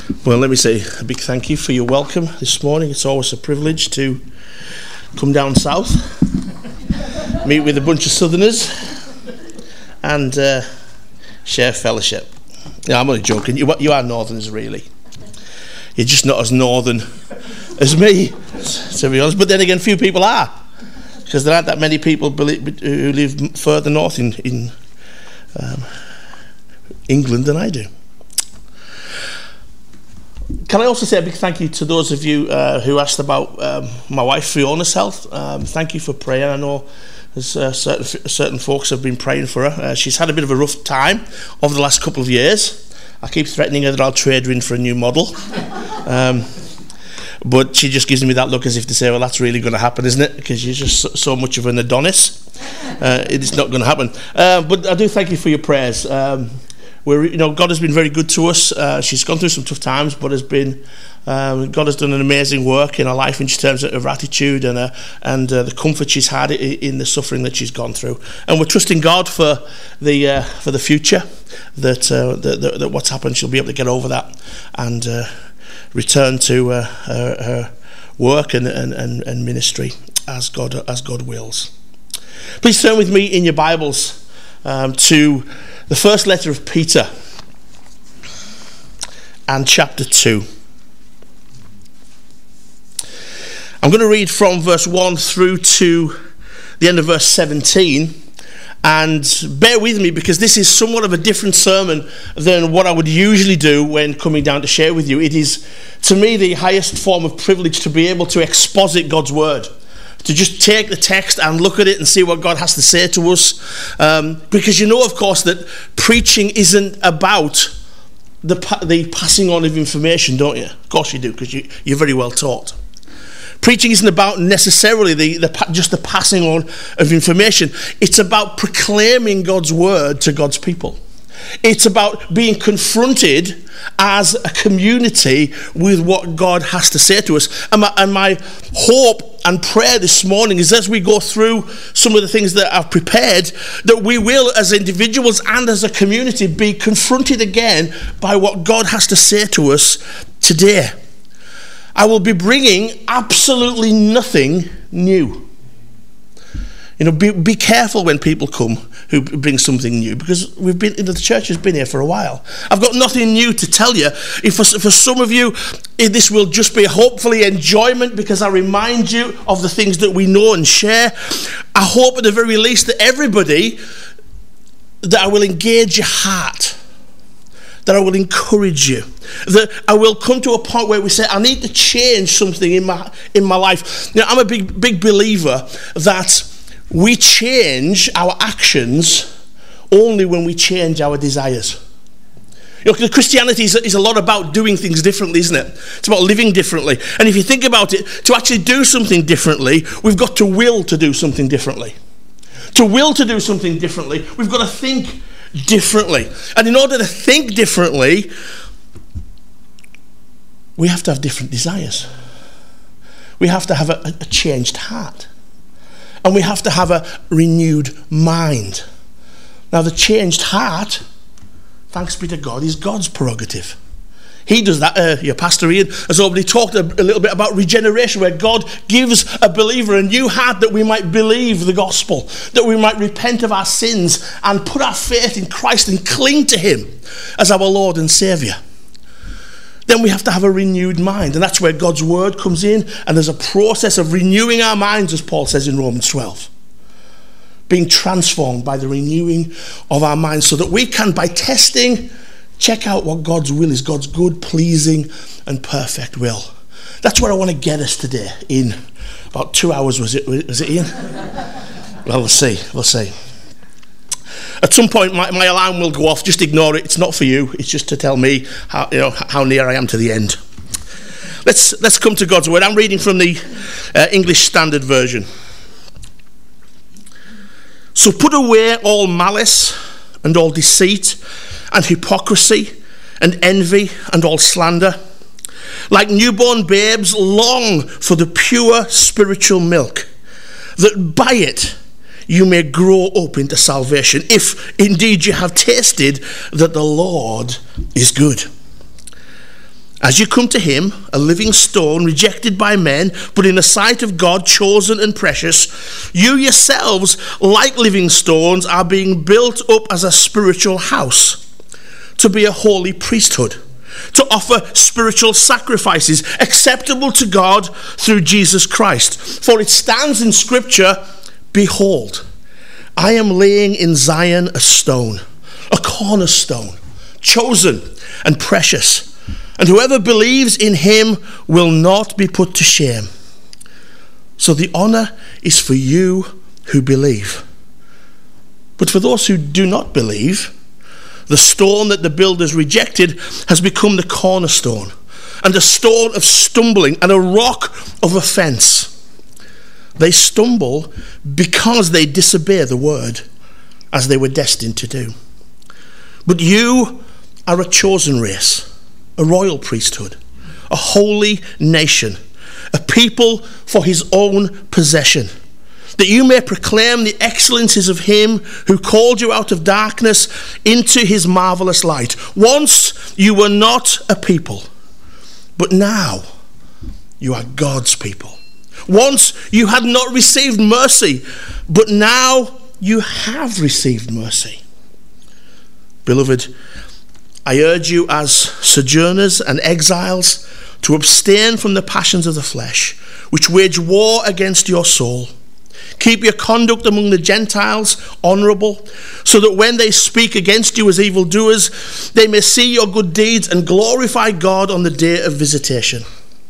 Well, let me say a big thank you for your welcome this morning. It's always a privilege to come down south, meet with a bunch of Southerners, and share fellowship. Yeah, I'm only joking. You are Northerners, really. You're just not as Northern as me, to be honest. But then again, few people are, because there aren't that many people who live further north in England than I do. Can I also say a big thank you to those of you who asked about my wife Fiona's health. Thank you for praying. I know there's certain folks have been praying for her. She's had a bit of a rough time over the last couple of years. I keep threatening her that I'll trade her in for a new model. But she just gives me that look as if to say, well, that's really going to happen, isn't it? Because you're just so much of an Adonis. It's not going to happen. But I do thank you for your prayers. God has been very good to us. She's gone through some tough times, but God has done an amazing work in her life in terms of her attitude and the comfort she's had in the suffering that she's gone through. And we're trusting God for the future, that what's happened, she'll be able to get over that and return to her work and ministry as God wills. Please turn with me in your Bibles to the first letter of Peter and chapter 2. I'm going to read from verse 1 through to the end of verse 17, and bear with me because this is somewhat of a different sermon than what I would usually do when coming down to share with you. It is, to me, the highest form of privilege to be able to exposit God's word, to just take the text and look at it and see what God has to say to us. Because you know, of course, that preaching isn't about the passing on of information, don't you? Of course you do, because you're very well taught. Preaching isn't about necessarily just the passing on of information. It's about proclaiming God's word to God's people. It's about being confronted as a community with what God has to say to us. And my hope and prayer this morning is, as we go through some of the things that I've prepared, that we will, as individuals and as a community, be confronted again by what God has to say to us today. I will be bringing absolutely nothing new. Be careful when people come who bring something new, because the church has been here for a while. I've got nothing new to tell you. If for some of you, this will just be hopefully enjoyment because I remind you of the things that we know and share. I hope at the very least that everybody, that I will engage your heart, that I will encourage you, that I will come to a point where we say, I need to change something in my life. Now, I'm a big believer that we change our actions only when we change our desires. Christianity is a lot about doing things differently, isn't it? It's about living differently. And if you think about it, to actually do something differently, we've got to will to do something differently. To will to do something differently, we've got to think differently. And in order to think differently, we have to have different desires. We have to have a changed heart. And we have to have a renewed mind. Now, the changed heart, thanks be to God, is God's prerogative. He does that. Your pastor Ian has already talked a little bit about regeneration, where God gives a believer a new heart that we might believe the gospel, that we might repent of our sins and put our faith in Christ and cling to him as our Lord and Saviour. Then we have to have a renewed mind, and that's where God's word comes in, and there's a process of renewing our minds, as Paul says in Romans 12. Being transformed by the renewing of our minds so that we can, by testing, check out what God's will is, God's good, pleasing, and perfect will. That's where I want to get us today in about 2 hours, was it Ian? Well, we'll see. At some point, my alarm will go off. Just ignore it. It's not for you. It's just to tell me how near I am to the end. Let's come to God's word. I'm reading from the English Standard Version. So put away all malice and all deceit and hypocrisy and envy and all slander. Like newborn babes, long for the pure spiritual milk, that by it you may grow up into salvation, if indeed you have tasted that the Lord is good. As you come to him, a living stone, rejected by men, but in the sight of God, chosen and precious, you yourselves, like living stones, are being built up as a spiritual house, to be a holy priesthood, to offer spiritual sacrifices acceptable to God through Jesus Christ. For it stands in Scripture, behold, I am laying in Zion a stone, a cornerstone, chosen and precious. And whoever believes in him will not be put to shame. So the honor is for you who believe. But for those who do not believe, the stone that the builders rejected has become the cornerstone, and a stone of stumbling, and a rock of offense. They stumble because they disobey the word, as they were destined to do. But you are a chosen race, a royal priesthood, a holy nation, a people for his own possession, that you may proclaim the excellencies of him who called you out of darkness into his marvelous light. Once you were not a people, but now you are God's people. Once you had not received mercy, but now you have received mercy. Beloved, I urge you as sojourners and exiles to abstain from the passions of the flesh, which wage war against your soul. Keep your conduct among the Gentiles honourable, so that when they speak against you as evildoers, they may see your good deeds and glorify God on the day of visitation.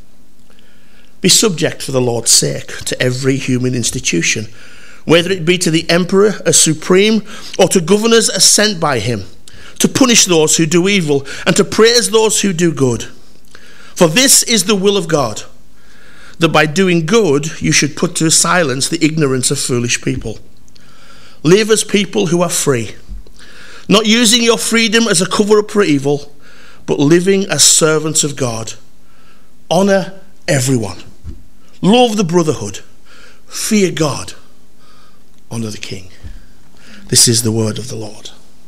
Be subject for the Lord's sake to every human institution, whether it be to the emperor as supreme or to governors as sent by him, to punish those who do evil and to praise those who do good. For this is the will of God, that by doing good you should put to silence the ignorance of foolish people. Live as people who are free, not using your freedom as a cover-up for evil, but living as servants of God. Honour everyone. Love the brotherhood. Fear God. Honour the King. This is the word of the Lord.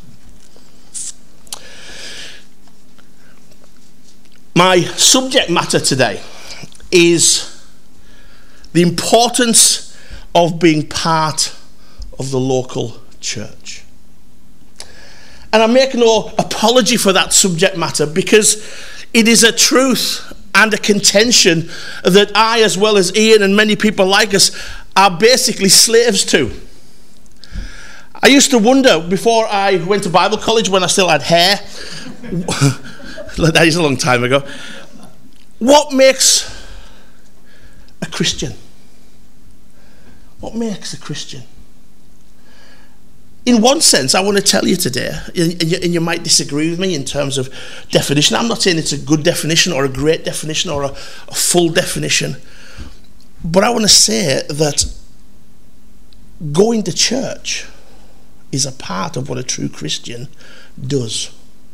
My subject matter today is the importance of being part of the local church. And I make no apology for that subject matter, because it is a truth and a contention that I, as well as Ian and many people like us, are basically slaves to. I used to wonder, before I went to Bible college, when I still had hair, that is a long time ago, what makes a Christian? What makes a Christian? In one sense, I want to tell you today, and you might disagree with me in terms of definition. I'm not saying it's a good definition or a great definition or a full definition, but I want to say that going to church is a part of what a true Christian does.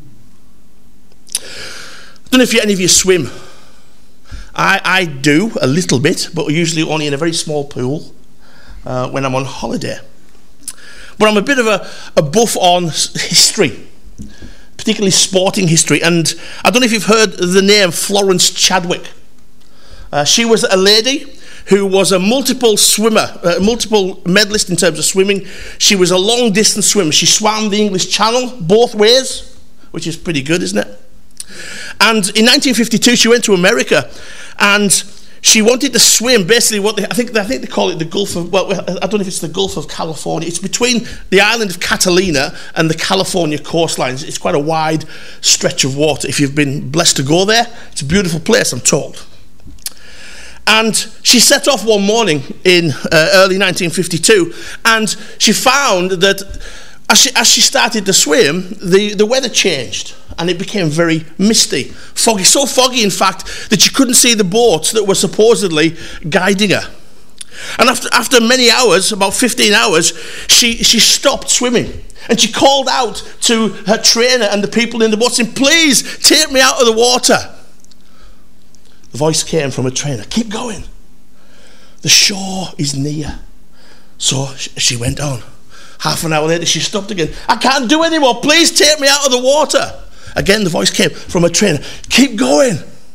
I don't know if any of you swim. I do a little bit, but usually only in a very small pool when I'm on holiday. But I'm a bit of a buff on history, particularly sporting history. And I don't know if you've heard the name Florence Chadwick. She was a lady who was a multiple swimmer, multiple medalist in terms of swimming. She was a long distance swimmer. She swam the English Channel both ways, which is pretty good, isn't it? And in 1952, she went to America, and she wanted to swim basically I think they call it the Gulf of, well, I don't know if it's the Gulf of California. It's between the island of Catalina and the California coastlines. It's quite a wide stretch of water. If you've been blessed to go there, it's a beautiful place, I'm told. And she set off one morning in early 1952, and she found that as she started to swim, the weather changed, and it became very misty, foggy, so foggy in fact that she couldn't see the boats that were supposedly guiding her. And after many hours, about 15 hours, she stopped swimming, and she called out to her trainer and the people in the boat saying, "Please take me out of the water." The voice came from a trainer, "Keep going. The shore is near." So she went on. Half an hour later, she stopped again. "I can't do anymore. Please take me out of the water." Again, the voice came from a trainer, "Keep going.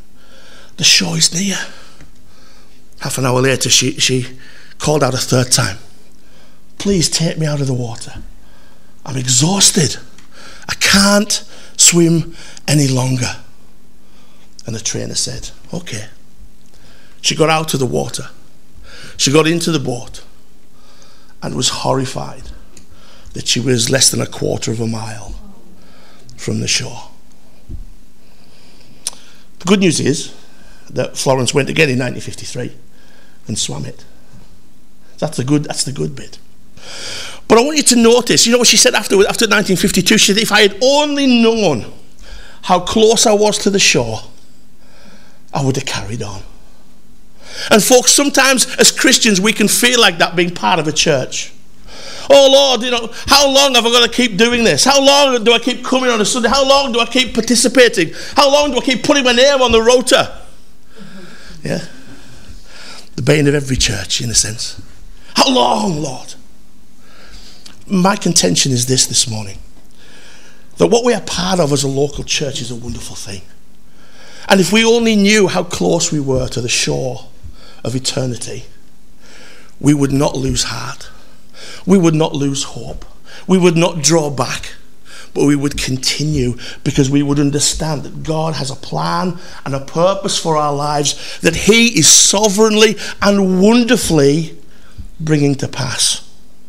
The shore is near. Half an hour later, she called out a third time. Please take me out of the water. I'm exhausted. I can't swim any longer. And the trainer said, okay. She got out of the water. She got into the boat and was horrified that she was less than a quarter of a mile from the shore. The good news is that Florence went again in 1953 and swam it. That's the good bit. But I want you to notice, you know what she said after 1952? She said, if I had only known how close I was to the shore, I would have carried on. And folks, sometimes as Christians we can feel like that being part of a church. Oh Lord, how long have I got to keep doing this? How long do I keep coming on a Sunday? How long do I keep participating? How long do I keep putting my name on the rota? Yeah. The bane of every church, in a sense. How long, Lord? My contention is this morning. That what we are part of as a local church is a wonderful thing. And if we only knew how close we were to the shore of eternity, we would not lose heart. We would not lose hope. We would not draw back, but we would continue, because we would understand that God has a plan and a purpose for our lives that he is sovereignly and wonderfully bringing to pass.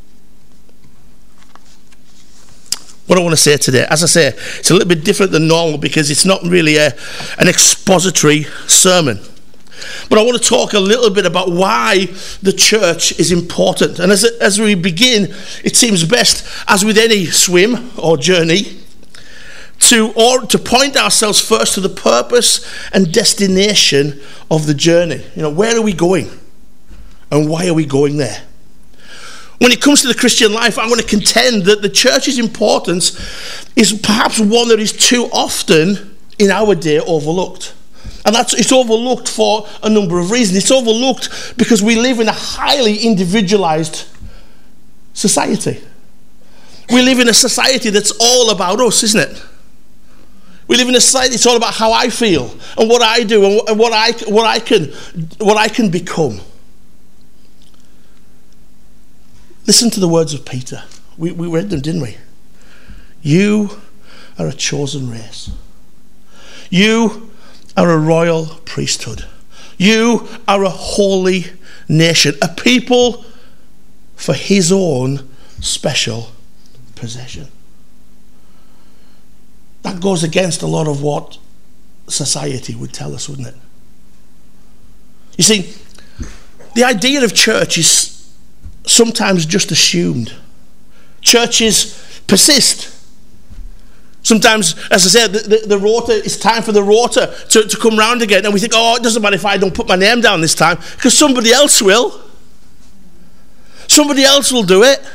What I want to say today, as I say, it's a little bit different than normal because it's not really an expository sermon. But I want to talk a little bit about why the church is important. And as we begin, it seems best, as with any swim or journey, to point ourselves first to the purpose and destination of the journey. Where are we going? And why are we going there? When it comes to the Christian life, I want to contend that the church's importance is perhaps one that is too often in our day overlooked. And it's overlooked for a number of reasons. It's overlooked because we live in a highly individualized society. We live in a society that's all about us, isn't it? We live in a society that's all about how I feel and what I do and what I can become. Listen to the words of Peter. We read them, didn't we? You are a chosen race. You are a royal priesthood. You are a holy nation, a people for his own special possession. That goes against a lot of what society would tell us, wouldn't it? You see, the idea of church is sometimes just assumed. Churches persist. Sometimes, as I said, the rota, it's time for the rota to come round again, and we think, oh, it doesn't matter if I don't put my name down this time, because somebody else will. Somebody else will do it.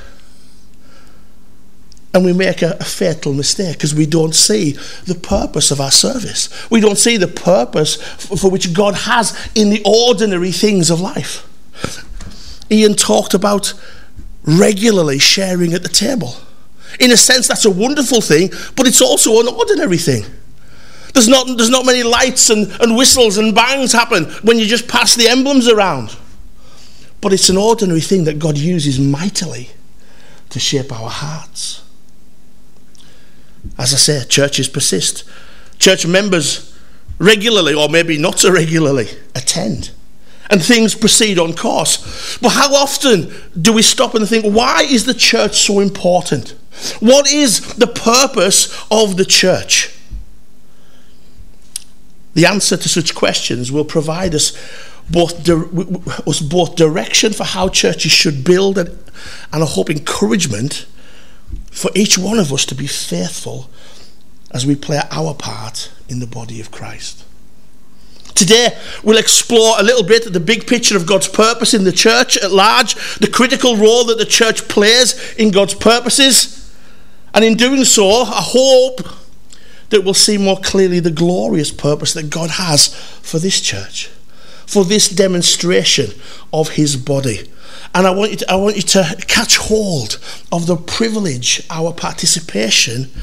And we make a fatal mistake because we don't see the purpose of our service. We don't see the purpose for which God has in the ordinary things of life. Ian talked about regularly sharing at the table. In a sense, that's a wonderful thing, but it's also an ordinary thing. There's not many lights and whistles and bangs happen when you just pass the emblems around. But it's an ordinary thing that God uses mightily to shape our hearts. As I say, churches persist. Church members regularly, or maybe not so regularly, attend. And things proceed on course. But how often do we stop and think, why is the church so important? What is the purpose of the church? The answer to such questions will provide us both direction for how churches should build and I hope encouragement for each one of us to be faithful as we play our part in the body of Christ. Today, we'll explore a little bit the big picture of God's purpose in the church at large, the critical role that the church plays in God's purposes, and in doing so, I hope that we'll see more clearly the glorious purpose that God has for this church, for this demonstration of his body. And I want you to catch hold of the privilege, our participation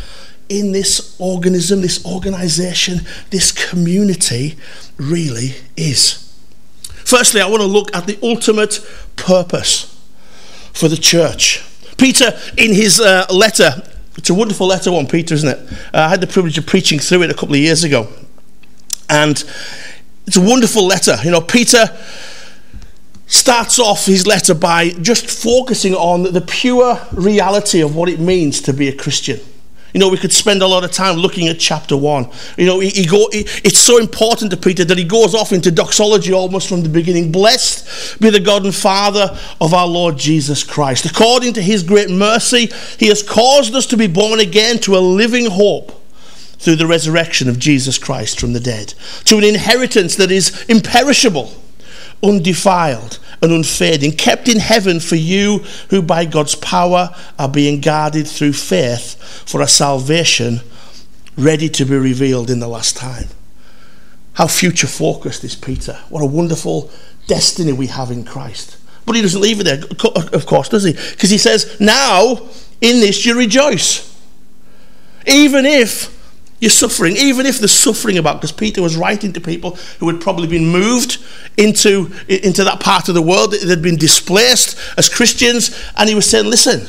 in this organism, this organization, this community really is. Firstly, I want to look at the ultimate purpose for the church. Peter, in his letter, it's a wonderful letter, 1 Peter, isn't it? I had the privilege of preaching through it a couple of years ago. And it's a wonderful letter. You know, Peter starts off his letter by just focusing on the pure reality of what it means to be a Christian. You know, we could spend a lot of time looking at chapter 1. You know, it's so important to Peter that he goes off into doxology almost from the beginning. Blessed be the God and Father of our Lord Jesus Christ. According to his great mercy, he has caused us to be born again to a living hope through the resurrection of Jesus Christ from the dead, to an inheritance that is imperishable, undefiled and unfading, kept in heaven for you who by God's power are being guarded through faith for a salvation ready to be revealed in the last time. How future focused is Peter. What a wonderful destiny we have in Christ. But he doesn't leave it there, of course, does he? Because he says, now in this you rejoice. Even if you're suffering, even if there's suffering about, because Peter was writing to people who had probably been moved into that part of the world, that had been displaced as Christians, and he was saying, listen,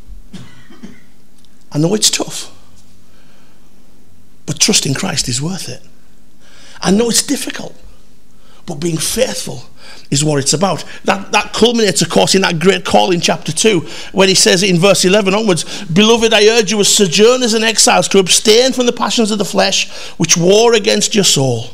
I know it's tough, but trusting Christ is worth it. I know it's difficult, but being faithful is what it's about. That culminates, of course, in that great call in chapter 2, when he says in verse 11 onwards, Beloved, I urge you as sojourners and exiles to abstain from the passions of the flesh, which war against your soul.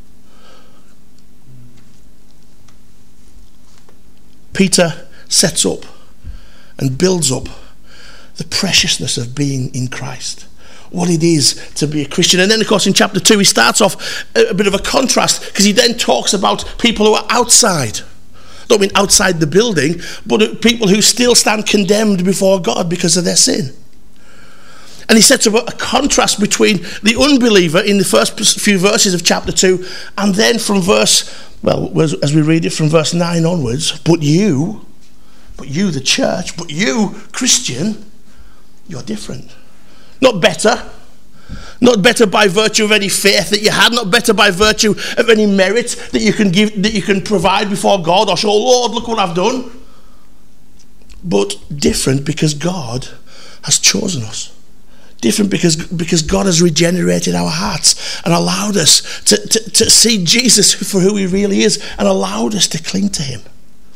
Peter sets up and builds up the preciousness of being in Christ, what it is to be a Christian. And then, of course, in chapter 2, he starts off a bit of a contrast, because he then talks about people who are outside. I don't mean outside the building, but people who still stand condemned before God because of their sin. And he sets up a contrast between the unbeliever in the first few verses of chapter 2, and then from as we read it from verse 9 onwards, but you the church, but you, Christian, you're different. Not better by virtue of any faith that you had, not better by virtue of any merit that you can give, that you can provide before God or show, Lord, look what I've done. But different because God has chosen us. Different because God has regenerated our hearts and allowed us to see Jesus for who he really is, and allowed us to cling to him.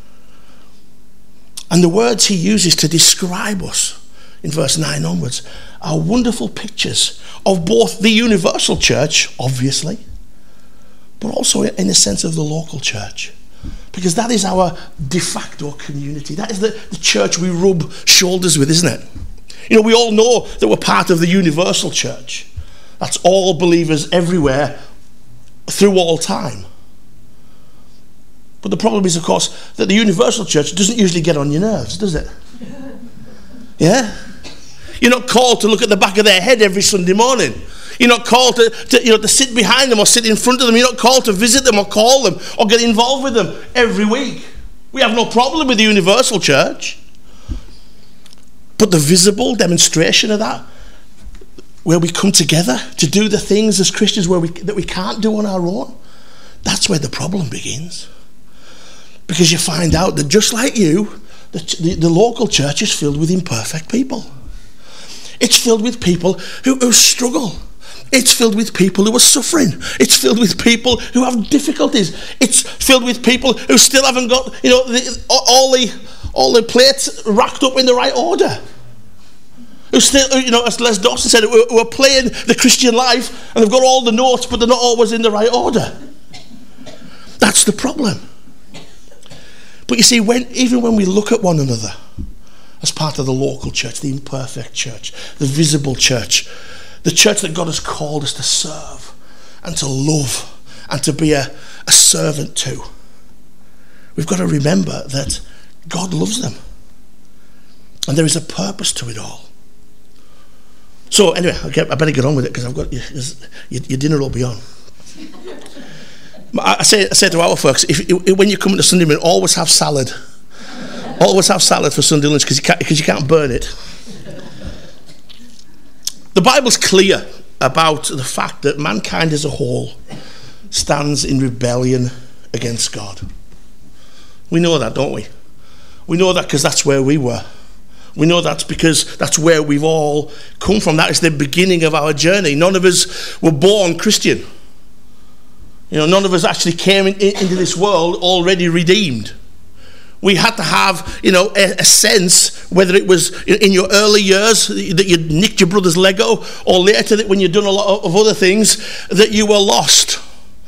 And the words he uses to describe us in verse 9 onwards are wonderful pictures of both the universal church, obviously, but also in the sense of the local church. Because that is our de facto community. That is the church we rub shoulders with, isn't it? You know, we all know that we're part of the universal church. That's all believers everywhere through all time. But the problem is, of course, that the universal church doesn't usually get on your nerves, does it? Yeah? You're not called to look at the back of their head every Sunday morning. You're not called to sit behind them or sit in front of them. You're not called to visit them or call them or get involved with them every week. We have no problem with the universal church. But the visible demonstration of that, where we come together to do the things as Christians that we can't do on our own, that's where the problem begins. Because you find out that just like you, the local church is filled with imperfect people. It's filled with people who struggle. It's filled with people who are suffering. It's filled with people who have difficulties. It's filled with people who still haven't got, all the plates racked up in the right order. Who still, as Les Dawson said, who are playing the Christian life, and they've got all the notes, but they're not always in the right order. That's the problem. But you see, even when we look at one another as part of the local church, the imperfect church, the visible church, the church that God has called us to serve and to love and to be a servant to, we've got to remember that God loves them. And there is a purpose to it all. So anyway, I better get on with it, because I've got your dinner will be on. I say to our folks, when you come to Sunday morning, always have salad. Always have salad for Sunday lunch, because you can't burn it. The Bible's clear about the fact that mankind as a whole stands in rebellion against God. We know that, don't we? We know that because that's where we were. We know that's because that's where we've all come from. That is the beginning of our journey. None of us were born Christian. None of us actually came into this world already redeemed. We had to have, a sense, whether it was in your early years that you nicked your brother's Lego, or later that when you'd done a lot of other things, that you were lost.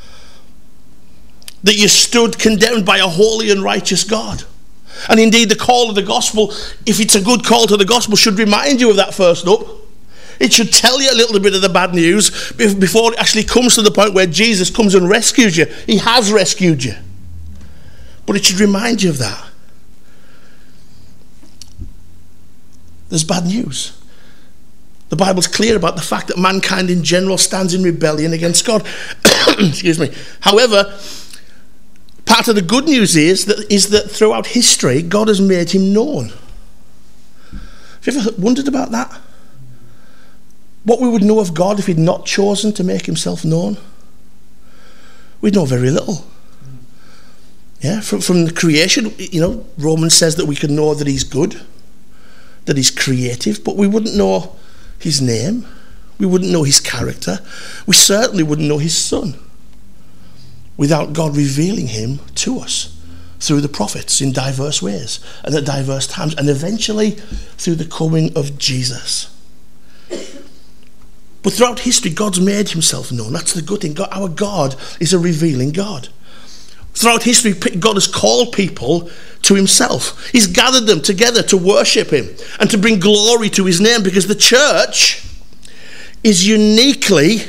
That you stood condemned by a holy and righteous God. And indeed, the call of the gospel, if it's a good call to the gospel, should remind you of that first up. It should tell you a little bit of the bad news before it actually comes to the point where Jesus comes and rescues you. He has rescued you. But it should remind you of that. There's bad news. The Bible's clear about the fact that mankind in general stands in rebellion against God. Excuse me. However, part of the good news is that throughout history, God has made him known. Have you ever wondered about that? What we would know of God if he'd not chosen to make himself known? We'd know very little. Yeah, from the creation, Romans says that we can know that he's good, that he's creative, but we wouldn't know his name. We wouldn't know his character. We certainly wouldn't know his son without God revealing him to us through the prophets in diverse ways and at diverse times, and eventually through the coming of Jesus. But throughout history, God's made himself known. That's the good thing. Our God is a revealing God. Throughout history, God has called people to himself. He's gathered them together to worship him and to bring glory to his name, because the church is uniquely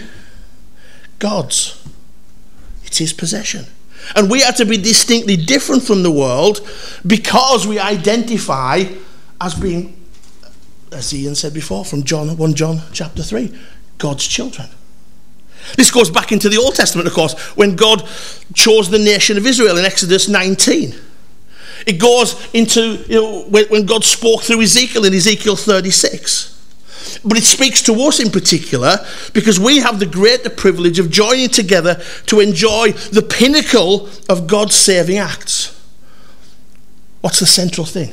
God's. It's his possession. And we are to be distinctly different from the world because we identify as being, as Ian said before, from 1 John chapter 3, God's children. This goes back into the Old Testament, of course, when God chose the nation of Israel in Exodus 19. It goes into, when God spoke through Ezekiel in Ezekiel 36. But it speaks to us in particular because we have the greater privilege of joining together to enjoy the pinnacle of God's saving acts. What's the central thing?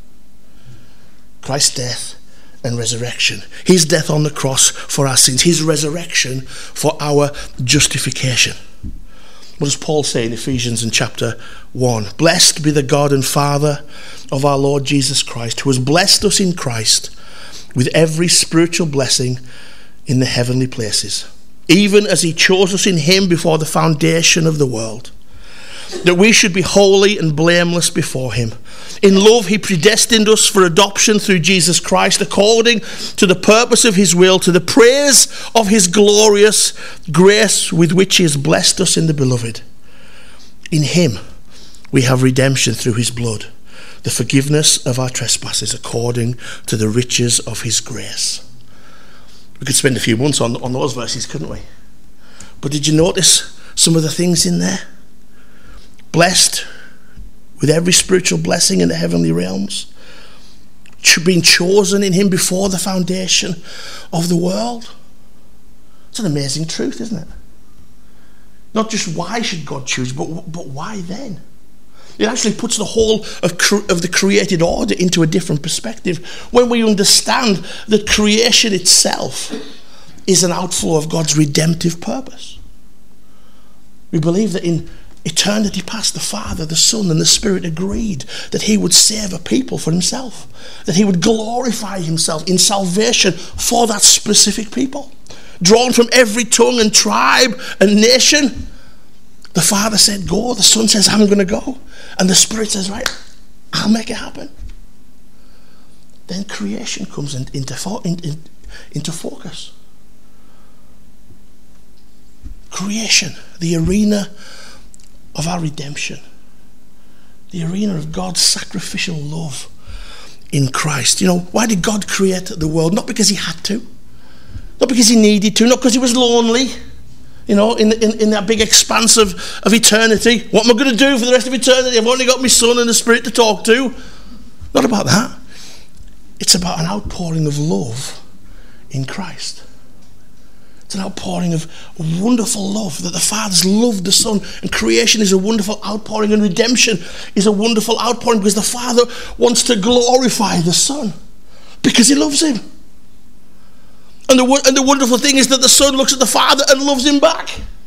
Christ's death and resurrection. His death on the cross for our sins. His resurrection for our justification. What does Paul say in Ephesians in chapter 1? Blessed be the God and Father of our Lord Jesus Christ, who has blessed us in Christ with every spiritual blessing in the heavenly places, even as he chose us in him before the foundation of the world, that we should be holy and blameless before him. In love, he predestined us for adoption through Jesus Christ, according to the purpose of his will, to the praise of his glorious grace with which he has blessed us in the beloved. In him we have redemption through his blood, the forgiveness of our trespasses, according to the riches of his grace. We could spend a few months on those verses, couldn't we? But did you notice some of the things in there? Blessed with every spiritual blessing in the heavenly realms, being chosen in him before the foundation of the world. It's an amazing truth, isn't it? Not just why should God choose, but why then? It actually puts the whole of the created order into a different perspective when we understand that creation itself is an outflow of God's redemptive purpose. We believe that in eternity past, the Father, the Son, and the Spirit agreed that he would save a people for himself, that he would glorify himself in salvation for that specific people, drawn from every tongue and tribe and nation. The Father said, go. The Son says, I'm going to go. And the Spirit says, right, I'll make it happen. Then creation comes into focus. Creation, the arena of our redemption, the arena of God's sacrificial love in Christ. Why did God create the world? Not because he had to, not because he needed to, not because he was lonely, in that big expanse of eternity. What am I going to do for the rest of eternity? I've only got my Son and the Spirit to talk to. Not about that. It's about an outpouring of love in Christ. It's an outpouring of wonderful love, that the Father's loved the Son, and creation is a wonderful outpouring, and redemption is a wonderful outpouring, because the Father wants to glorify the Son because he loves him. And the wonderful thing is that the Son looks at the Father and loves him back.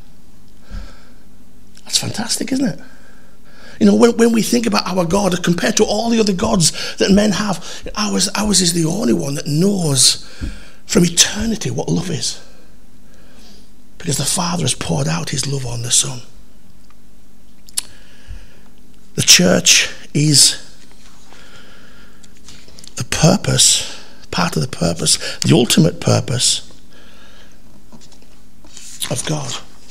That's fantastic, isn't it? You know, when we think about our God compared to all the other gods that men have, ours is the only one that knows from eternity what love is. Because the Father has poured out his love on the Son. The church is the purpose, part of the purpose, the ultimate purpose of God.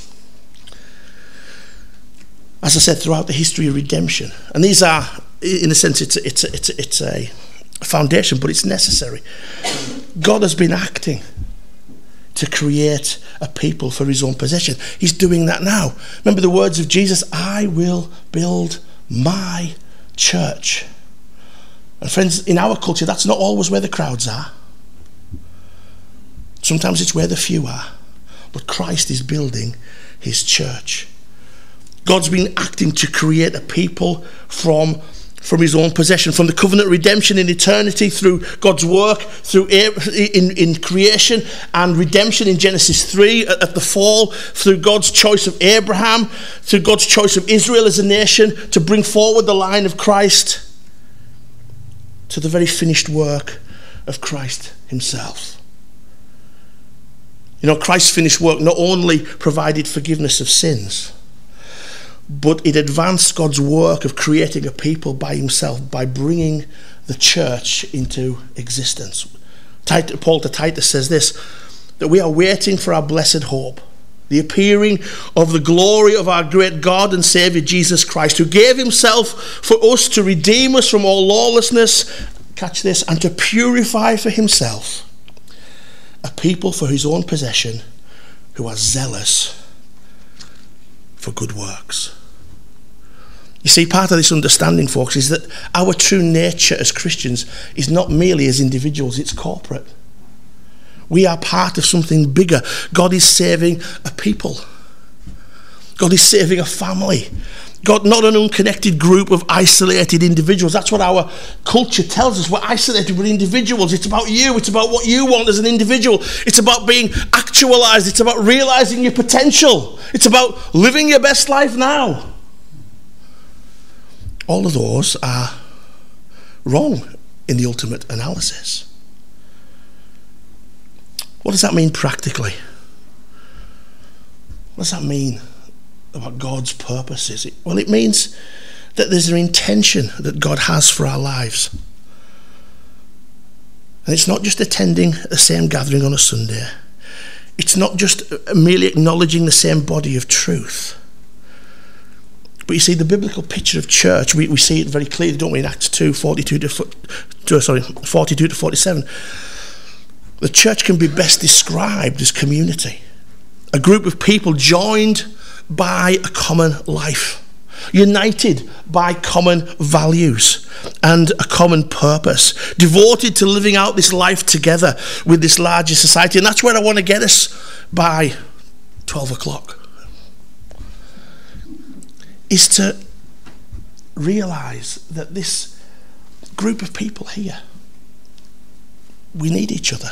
As I said, throughout the history of redemption, and these are, in a sense, it's a foundation, but it's necessary. God has been acting to create a people for his own possession. He's doing that now. Remember the words of Jesus, I will build my church. And friends, in our culture, that's not always where the crowds are. Sometimes it's where the few are. But Christ is building his church. God's been acting to create a people from his own possession, from the covenant redemption in eternity, through God's work through in creation, and redemption in Genesis 3 at the fall, through God's choice of Abraham, through God's choice of Israel as a nation to bring forward the line of Christ, to the very finished work of Christ himself. You know, Christ's finished work not only provided forgiveness of sins, but it advanced God's work of creating a people by himself, by bringing the church into existence. Paul to Titus says this, that we are waiting for our blessed hope, the appearing of the glory of our great God and Saviour Jesus Christ, who gave himself for us to redeem us from all lawlessness, catch this, and to purify for himself a people for his own possession who are zealous for good works. You see, part of this understanding, folks, is that our true nature as Christians is not merely as individuals, it's corporate. We are part of something bigger. God is saving a people. God is saving a family. God, not an unconnected group of isolated individuals. That's what our culture tells us. We're isolated with individuals. It's about you. It's about what you want as an individual. It's about being actualized. It's about realizing your potential. It's about living your best life now. All of those are wrong in the ultimate analysis. What does that mean practically? What does that mean about God's purposes? Well, it means that there's an intention that God has for our lives. And it's not just attending the same gathering on a Sunday. It's not just merely acknowledging the same body of truth. But you see, the biblical picture of church, we see it very clearly, don't we, in Acts 2, 42 to 47. The church can be best described as community. A group of people joined by a common life, united by common values and a common purpose, devoted to living out this life together with this larger society. And that's where I want to get us by 12 o'clock. Is to realise that this group of people here, we need each other.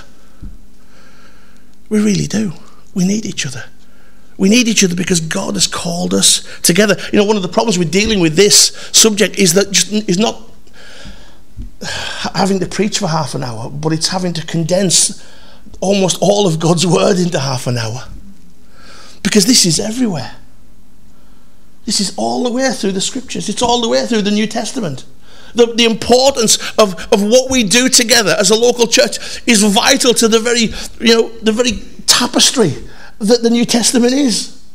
We really do. We need each other. We need each other because God has called us together. You know, one of the problems with dealing with this subject is not having to preach for half an hour, but it's having to condense almost all of God's word into half an hour. Because this is everywhere. This is all the way through the scriptures. It's all the way through the New Testament. The importance of what we do together as a local church is vital to the very tapestry that the New Testament is.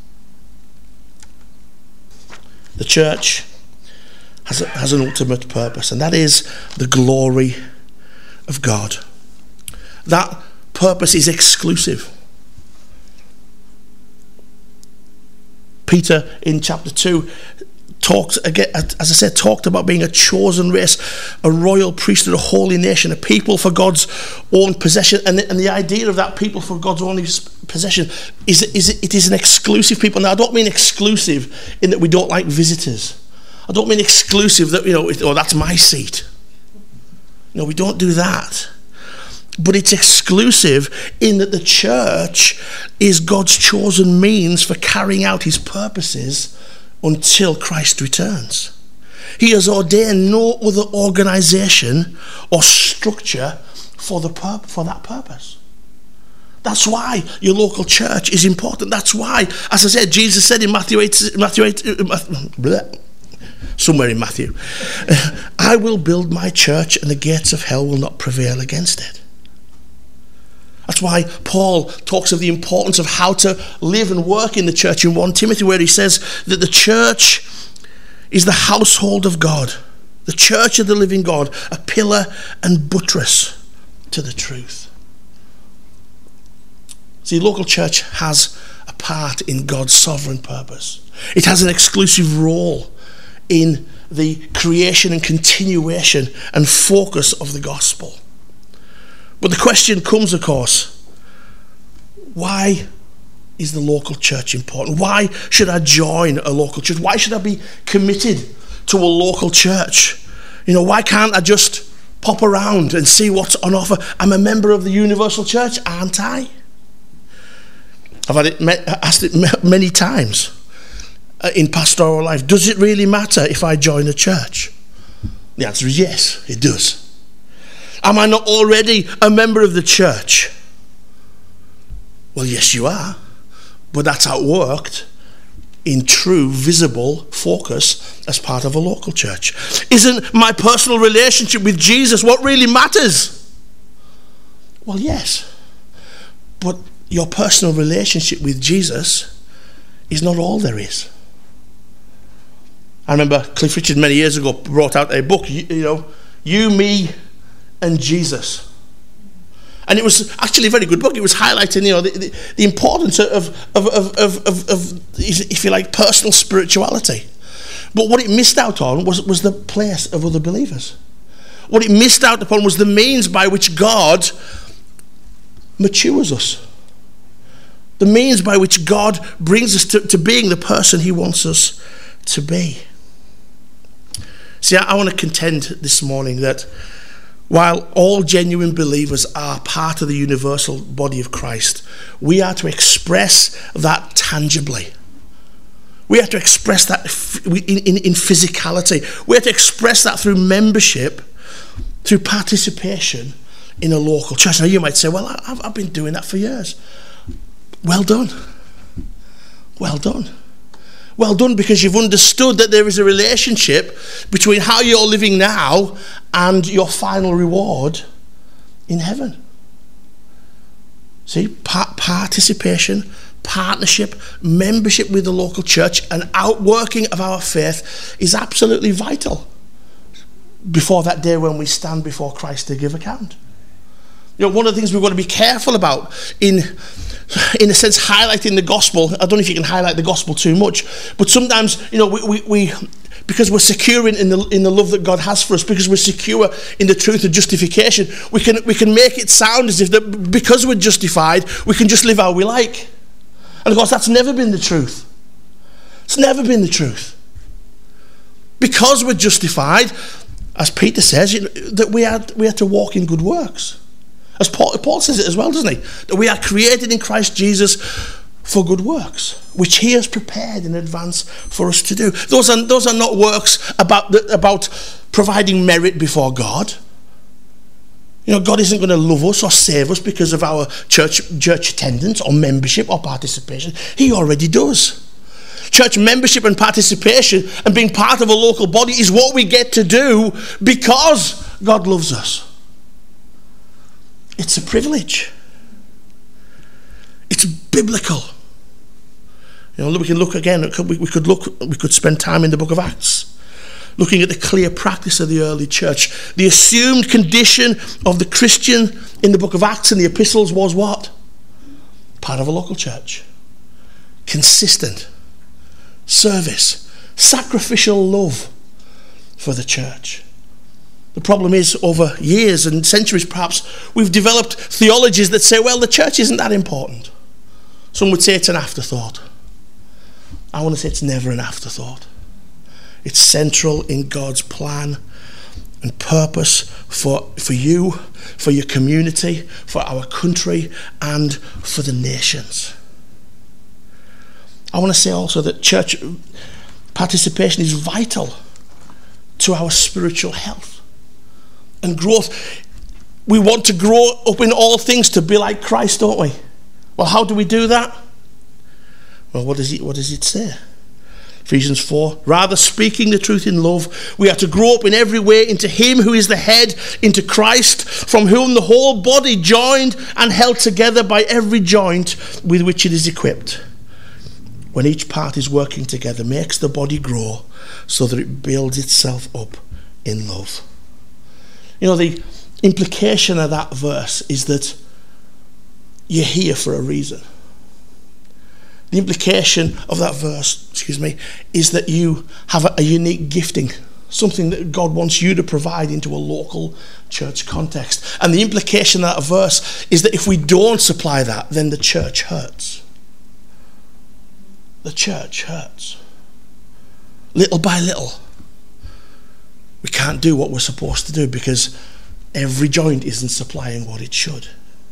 The church has an ultimate purpose, and that is the glory of God. That purpose is exclusive. Peter in chapter 2 talked again, as I said, talked about being a chosen race, a royal priesthood, a holy nation, a people for God's own possession. And the idea of that people for God's own possession is it is an exclusive people. Now, I don't mean exclusive in that we don't like visitors. I don't mean exclusive that, oh, that's my seat. No, we don't do that. But it's exclusive in that the church is God's chosen means for carrying out his purposes until Christ returns. He has ordained no other organization or structure for that purpose. That's why your local church is important. That's why, as I said, Jesus said in Matthew 8, somewhere in Matthew, I will build my church and the gates of hell will not prevail against it. That's why Paul talks of the importance of how to live and work in the church in 1 Timothy, where he says that the church is the household of God, the church of the living God, a pillar and buttress to the truth. See, local church has a part in God's sovereign purpose. It has an exclusive role in the creation and continuation and focus of the gospel. But the question comes, of course, why is the local church important? Why should I join a local church? Why should I be committed to a local church? Why can't I just pop around and see what's on offer? I'm a member of the universal church, aren't I? I've asked it many times in pastoral life. Does it really matter if I join a church? The answer is yes, it does. Am I not already a member of the church? Well, yes, you are. But that's outworked in true, visible focus as part of a local church. Isn't my personal relationship with Jesus what really matters? Well, yes. But your personal relationship with Jesus is not all there is. I remember Cliff Richard many years ago brought out a book, You, Me, and Jesus. And it was actually a very good book. It was highlighting, the importance of, if you like, personal spirituality. But what it missed out on was the place of other believers. What it missed out upon was the means by which God matures us. The means by which God brings us to being the person he wants us to be. See, I want to contend this morning that while all genuine believers are part of the universal body of Christ, we are to express that tangibly. We have to express that in physicality. We have to express that through membership, through participation in a local church. Now you might say, well, I've been doing that for years. Well done. Well done. Well done, because you've understood that there is a relationship between how you're living now and your final reward in heaven. See, participation, partnership, membership with the local church, and outworking of our faith is absolutely vital before that day when we stand before Christ to give account. One of the things we've got to be careful about in a sense, highlighting the gospel. I don't know if you can highlight the gospel too much, but sometimes, we because we're secure in the love that God has for us, because we're secure in the truth of justification, we can make it sound as if that because we're justified, we can just live how we like. And of course, that's never been the truth. It's never been the truth. Because we're justified, as Peter says, that we are to walk in good works. As Paul says it as well, doesn't he? That we are created in Christ Jesus for good works, which he has prepared in advance for us to do. Those are not works about providing merit before God. God isn't going to love us or save us because of our church attendance or membership or participation. He already does. Church membership and participation and being part of a local body is what we get to do because God loves us. It's a privilege. It's biblical. We can look again. We could spend time in the book of Acts, looking at the clear practice of the early church. The assumed condition of the Christian in the book of Acts and the epistles was what? Part of a local church. Consistent service, sacrificial love for the church. The problem is, over years and centuries perhaps, we've developed theologies that say, well, the church isn't that important. Some would say it's an afterthought. I want to say it's never an afterthought. It's central in God's plan and purpose for you, for your community, for our country, and for the nations. I want to say also that church participation is vital to our spiritual health and growth. We want to grow up in all things to be like Christ, don't we? Well, how do we do that? Well, what does it say? Ephesians 4, rather speaking the truth in love, we are to grow up in every way into him who is the head, into Christ, from whom the whole body, joined and held together by every joint with which it is equipped, when each part is working together, makes the body grow so that it builds itself up in love. You know, the implication of that verse is that you're here for a reason. The implication of that verse, is that you have a unique gifting, something that God wants you to provide into a local church context. And the implication of that verse is that if we don't supply that, then the church hurts. The church hurts. Little by little, we can't do what we're supposed to do because every joint isn't supplying what it should.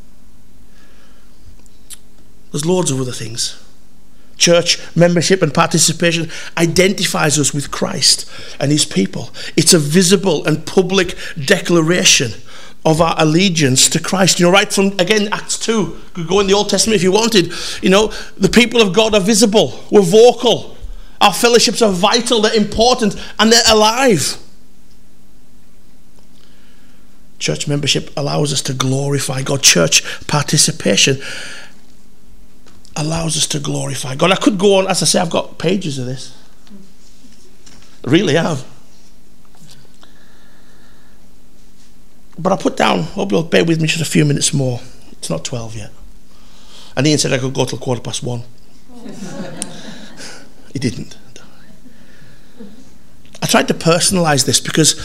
There's loads of other things. Church membership and participation identifies us with Christ and his people. It's a visible and public declaration of our allegiance to Christ. You know, right from, again, Acts 2, you could go in the Old Testament if you wanted. You know, the people of God are visible. We're vocal. Our fellowships are vital, they're important, and they're alive. Church membership allows us to glorify God. Church participation allows us to glorify God. I could go on, as I say, I've got pages of this. I really have. But I put down, hope you'll bear with me just a few minutes more. It's not 12 yet. And Ian said I could go till 1:15. He didn't. I tried to personalise this because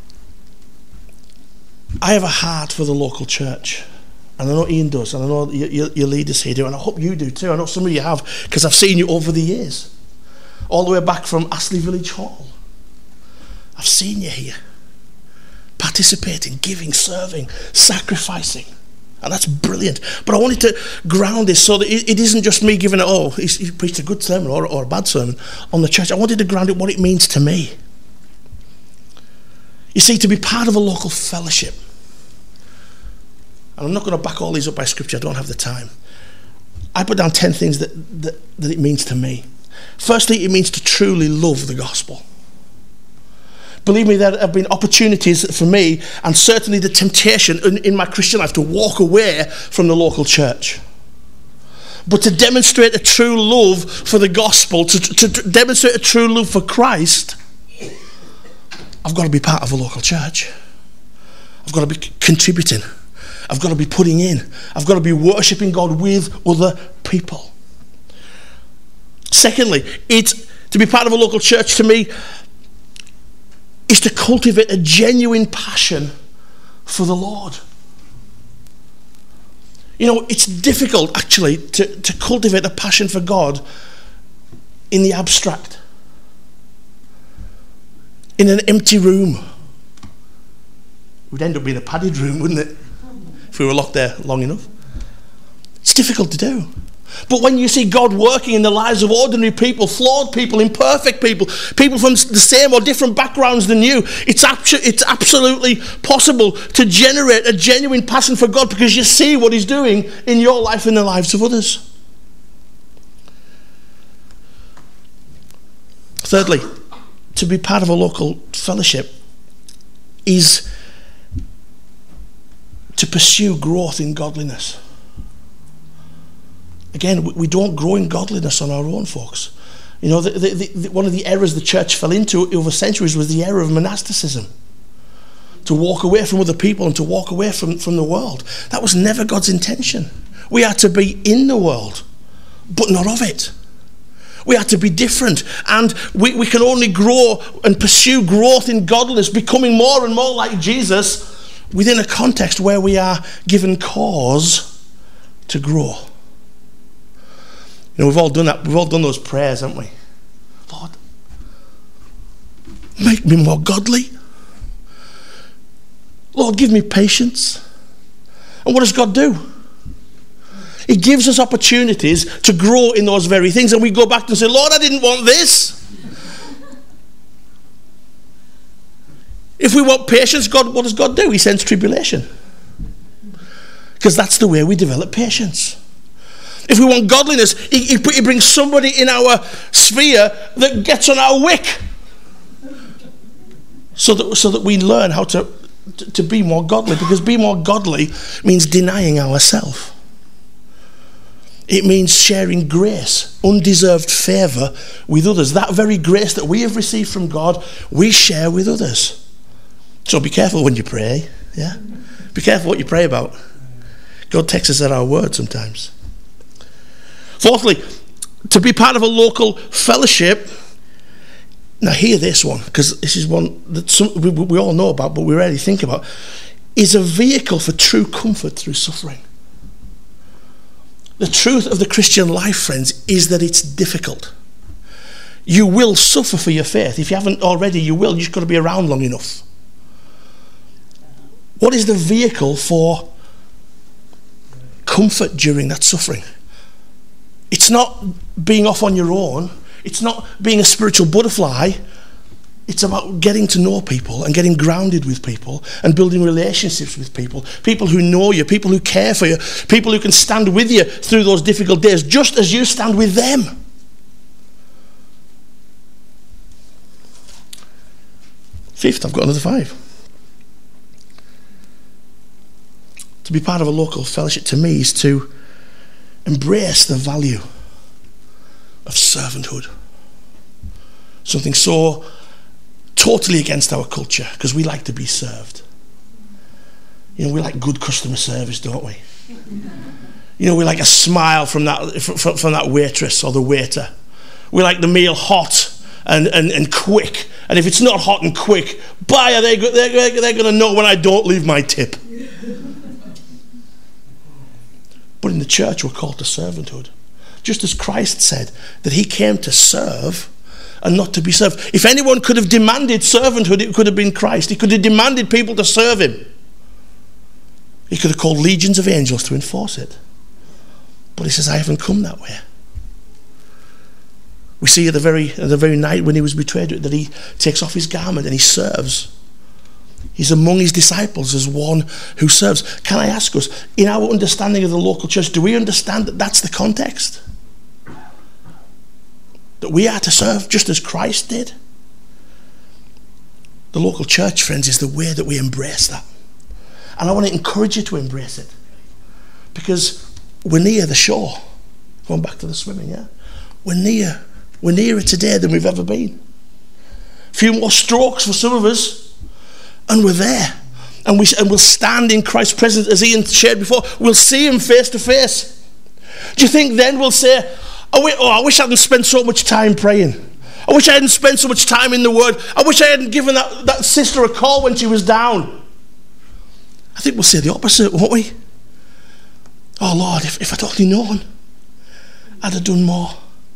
I have a heart for the local church. And I know Ian does, and I know your leaders here do, and I hope you do too. I know some of you have, because I've seen you over the years. All the way back from Astley Village Hall. I've seen you here. Participating, giving, serving, sacrificing. And that's brilliant. But I wanted to ground this so that it isn't just me giving it, he preached a good sermon or a bad sermon on the church. I wanted to ground it what it means to me. You see, to be part of a local fellowship, and I'm not going to back all these up by scripture, I don't have the time. I put down 10 things that it means to me. Firstly, it means to truly love the gospel. Believe me, there have been opportunities for me, and certainly the temptation in my Christian life, to walk away from the local church. But to demonstrate a true love for the gospel, to demonstrate a true love for Christ, I've got to be part of a local church. I've got to be contributing. I've got to be putting in. I've got to be worshipping God with other people. Secondly, to be part of a local church to me is to cultivate a genuine passion for the Lord. You know, it's difficult actually to cultivate a passion for God in the abstract. In an empty room. It would end up being a padded room, wouldn't it? If we were locked there long enough. It's difficult to do. But when you see God working in the lives of ordinary people, flawed people, imperfect people, people from the same or different backgrounds than you, it's absolutely possible to generate a genuine passion for God because you see what he's doing in your life and the lives of others. Thirdly, to be part of a local fellowship is to pursue growth in godliness. Again, we don't grow in godliness on our own, folks. You know, one of the errors the church fell into over centuries was the error of monasticism. To walk away from other people and to walk away from the world. That was never God's intention. We are to be in the world, but not of it. We are to be different. And we can only grow and pursue growth in godliness, becoming more and more like Jesus, within a context where we are given cause to grow. You know, we've all done that. We've all done those prayers, haven't we? Lord, make me more godly. Lord, give me patience. And what does God do? He gives us opportunities to grow in those very things. And we go back and say, Lord, I didn't want this. If we want patience, God, what does God do? He sends tribulation. Because that's the way we develop patience. If we want godliness, he brings somebody in our sphere that gets on our wick. So that we learn how to be more godly. Because being more godly means denying ourselves. It means sharing grace, undeserved favour with others. That very grace that we have received from God, we share with others. So be careful when you pray. Yeah? Be careful what you pray about. God takes us at our word sometimes. Fourthly, to be part of a local fellowship. Now hear this one, because this is one that we all know about, but we rarely think about. Is a vehicle for true comfort through suffering. The truth of the Christian life, friends, is that it's difficult. You will suffer for your faith. If you haven't already, you will. You've just got to be around long enough. What is the vehicle for comfort during that suffering? It's not being off on your own. It's not being a spiritual butterfly. It's about getting to know people and getting grounded with people and building relationships with people. People who know you, people who care for you, people who can stand with you through those difficult days, just as you stand with them. Fifth, I've got another 5. To be part of a local fellowship, to me, is to embrace the value of servanthood. Something so totally against our culture, because we like to be served. You know, we like good customer service, don't we? You know, we like a smile from that waitress or the waiter. We like the meal hot and quick. And if it's not hot and quick, they're going to know when I don't leave my tip. But in the church, we're called to servanthood. Just as Christ said that he came to serve and not to be served. If anyone could have demanded servanthood, it could have been Christ. He could have demanded people to serve him. He could have called legions of angels to enforce it. But he says, I haven't come that way. We see at the very night when he was betrayed that he takes off his garment and he serves. He's among his disciples as one who serves. Can I ask us, in our understanding of the local church, do we understand that that's the context? That we are to serve just as Christ did? The local church, friends, is the way that we embrace that. And I want to encourage you to embrace it. Because we're near the shore. Going back to the swimming, yeah? We're nearer today than we've ever been. A few more strokes for some of us, and we're there. And we'll stand in Christ's presence, as Ian shared before. We'll see him face to face. Do you think then we'll say, I wish I hadn't spent so much time praying. I wish I hadn't spent so much time in the Word. I wish I hadn't given that sister a call when she was down. I think we'll say the opposite, won't we? Oh Lord, if I'd only known, I'd have done more.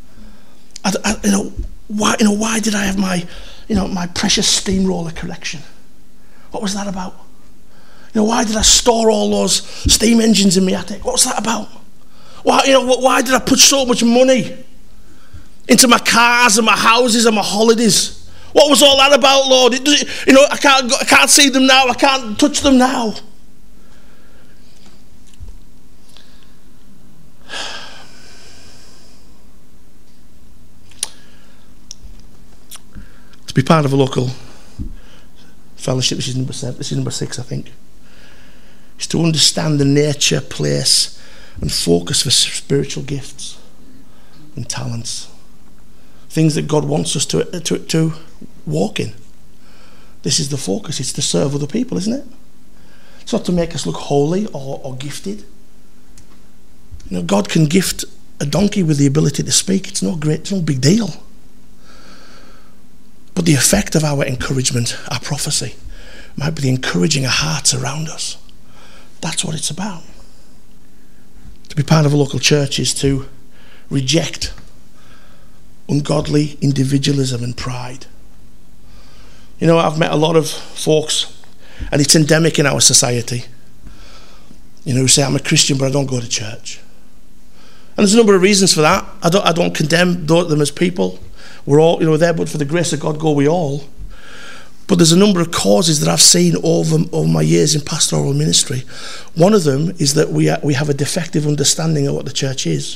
Why did I have my precious steamroller collection? What was that about? Why did I store all those steam engines in my attic? What was that about? Why did I put so much money into my cars and my houses and my holidays? What was all that about, Lord? I can't see them now. I can't touch them now. To be part of a local fellowship, this is number 7. This is number 6, I think. Is to understand the nature, place, and focus for spiritual gifts and talents. Things that God wants us to walk in. This is the focus. It's to serve other people, isn't it? It's not to make us look holy or gifted. God can gift a donkey with the ability to speak, it's no big deal. But the effect of our encouragement, our prophecy, might be the encouraging of hearts around us. That's what it's about. To be part of a local church is to reject ungodly individualism and pride. You know, I've met a lot of folks, and it's endemic in our society, you know, who say, I'm a Christian, but I don't go to church. And there's a number of reasons for that. I don't condemn them as people. We're all, you know, there, but for the grace of God go we all. But there's a number of causes that I've seen over my years in pastoral ministry. One of them is that we have a defective understanding of what the church is.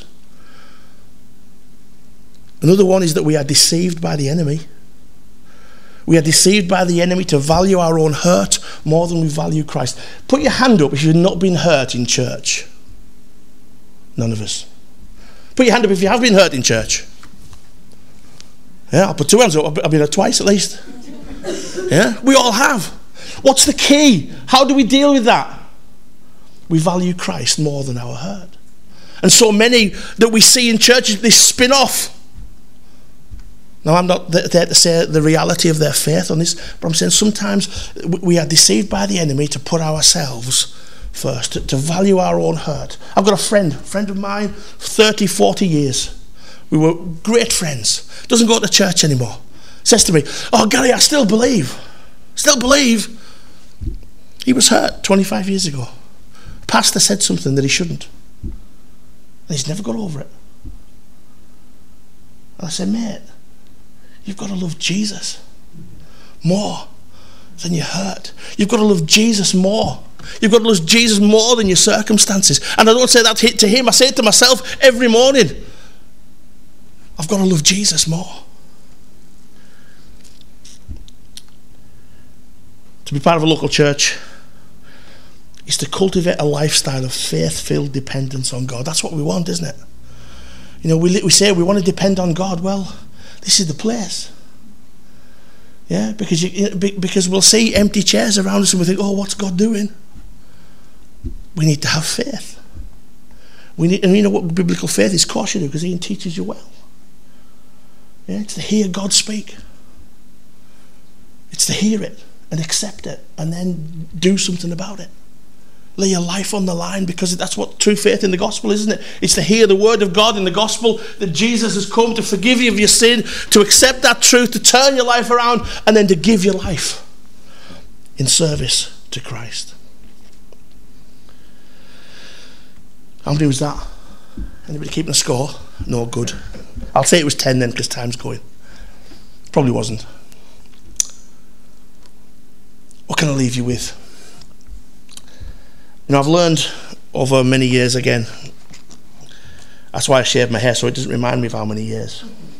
Another one is that we are deceived by the enemy. We are deceived by the enemy to value our own hurt more than we value Christ. Put your hand up if you've not been hurt in church. None of us. Put your hand up if you have been hurt in church. Yeah, I'll put two hands up. I've been hurt twice at least. Yeah, we all have. What's the key? How do we deal with that? We value Christ more than our hurt. And so many that we see in churches, they spin off. Now, I'm not there to say the reality of their faith on this, but I'm saying sometimes we are deceived by the enemy to put ourselves first, to value our own hurt. I've got a friend of mine, 30, 40 years. We were great friends. Doesn't go to church anymore. Says to me, oh, Gary, I still believe. Still believe. He was hurt 25 years ago. Pastor said something that he shouldn't. And he's never got over it. And I said, mate, you've got to love Jesus more than your hurt. You've got to love Jesus more. You've got to love Jesus more than your circumstances. And I don't say that to him. I say it to myself every morning. I've got to love Jesus more. To be part of a local church is to cultivate a lifestyle of faith-filled dependence on God. That's what we want, isn't it? You know, we say we want to depend on God. Well, this is the place. Yeah, because we'll see empty chairs around us and we think, oh, what's God doing? We need to have faith. And you know what biblical faith is? Of course you do, because Ian teaches you well. Yeah, it's to hear God speak. It's to hear it and accept it and then do something about it. Lay your life on the line, because that's what true faith in the gospel is, isn't it? It's to hear the word of God in the gospel, that Jesus has come to forgive you of your sin, to accept that truth, to turn your life around, and then to give your life in service to Christ. How many was that? Anybody keeping a score? No, good. I'll say it was 10 then, because time's going. Probably wasn't. What can I leave you with? You know, I've learned over many years again. That's why I shaved my hair, so it doesn't remind me of how many years.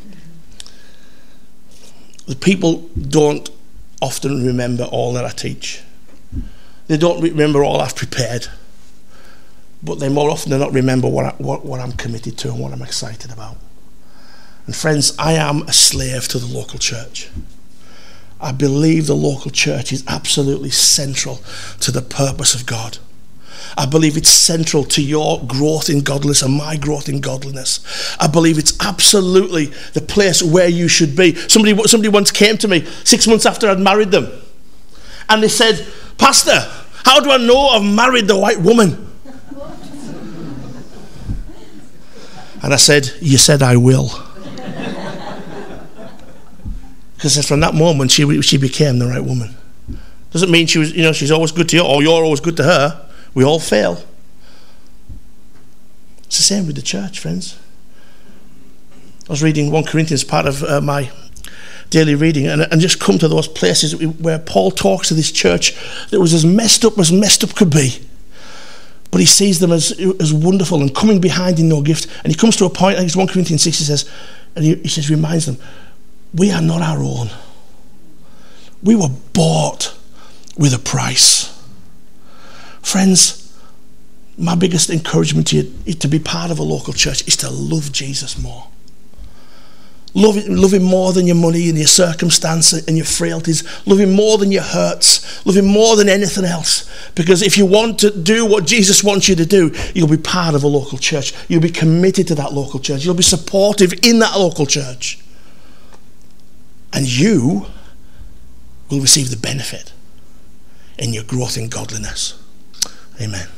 The people don't often remember all that I teach. They don't remember all I've prepared. But they more often than not remember what I'm committed to and what I'm excited about. And friends, I am a slave to the local church. I believe the local church is absolutely central to the purpose of God. I believe it's central to your growth in godliness and my growth in godliness. I believe it's absolutely the place where you should be. Somebody once came to me 6 months after I'd married them, and they said, Pastor, how do I know I've married the right woman? And I said, you said I will. Because from that moment she became the right woman. Doesn't mean she was, you know, she's always good to you or you're always good to her. We all fail. It's the same with the church, friends. I was reading 1 Corinthians, part of my daily reading, and just come to those places where Paul talks to this church that was as messed up could be. But he sees them as wonderful and coming behind in no gift. And he comes to a point, I think it's 1 Corinthians 6, he says, and he says, reminds them, we are not our own. We were bought with a price. Friends, my biggest encouragement to you to be part of a local church is to love Jesus more. Love him more than your money and your circumstance and your frailties. Love him more than your hurts. Love him more than anything else. Because if you want to do what Jesus wants you to do, you'll be part of a local church. You'll be committed to that local church. You'll be supportive in that local church. And you will receive the benefit in your growth in godliness. Amen.